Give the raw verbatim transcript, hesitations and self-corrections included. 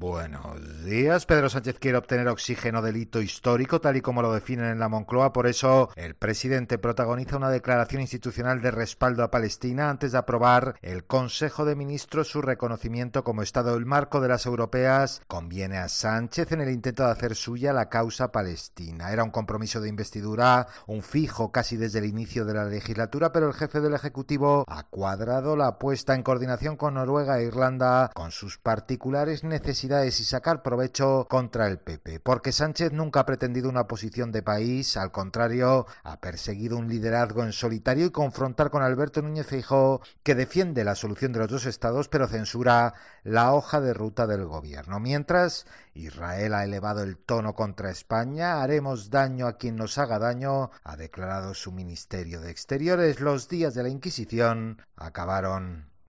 Buenos días. Pedro Sánchez quiere obtener oxígeno del hito histórico, tal y como lo definen en la Moncloa. Por eso, el presidente protagoniza una declaración institucional de respaldo a Palestina antes de aprobar el Consejo de Ministros su reconocimiento como Estado del marco de las europeas. Conviene a Sánchez en el intento de hacer suya la causa palestina. Era un compromiso de investidura, un fijo casi desde el inicio de la legislatura, pero el jefe del Ejecutivo ha cuadrado la apuesta en coordinación con Noruega e Irlanda con sus particulares necesidades y sacar provecho contra el P P, porque Sánchez nunca ha pretendido una posición de país, al contrario, ha perseguido un liderazgo en solitario y confrontar con Alberto Núñez Feijóo, que defiende la solución de los dos estados, pero censura la hoja de ruta del gobierno. Mientras, Israel ha elevado el tono contra España. Haremos daño a quien nos haga daño, ha declarado su Ministerio de Exteriores. Los días de la Inquisición acabaron.